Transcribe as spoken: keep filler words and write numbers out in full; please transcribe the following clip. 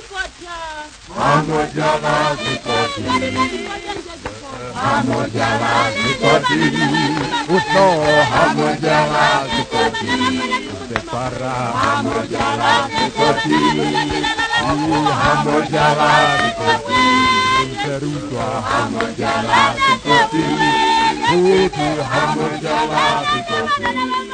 Hamojala Zikoti, Hamojala Zikoti, Uto Hamojala Zikoti, Separa Hamojala Zikoti, Hamojala Zikoti, Serutwa Hamojala Zikoti, Utu Hamojala Zikoti.